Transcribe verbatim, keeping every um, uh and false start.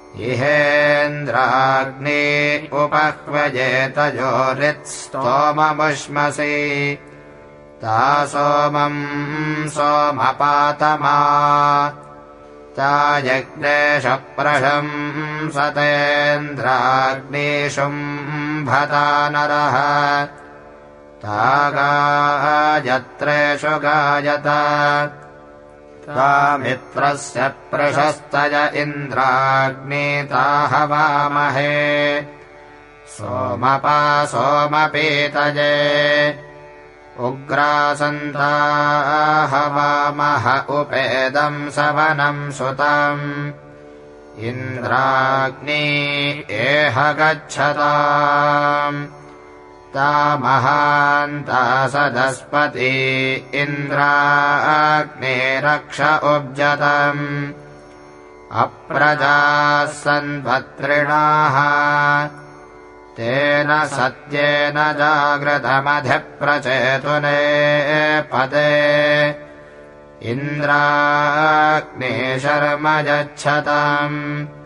इहेन्द्राग्ने उपह्वजेतजोरित्स्तोममुष्मसि ता सोमम् सोमपातमा ता यज्ञेशप्रशंसतेन्द्राग्नेशुम्भता नरः ता गायत्रेषु गायत ता मित्रस्य प्रशस्तय इन्द्राग्ने ता हवामहे सोमपा सोमपीतये उग्रासन्ता हवामह उपेदम् सवनम् सुतम् इन्द्राग्ने एह गच्छताम् ता महान्ता सदस्पति इन्द्राग्ने रक्ष उब्जतम् अप्रजाः सन्भत्रिणाः तेन सत्येन जागृतमधिप्रचेतुने पदे इन्द्राग्ने शर्म यच्छताम्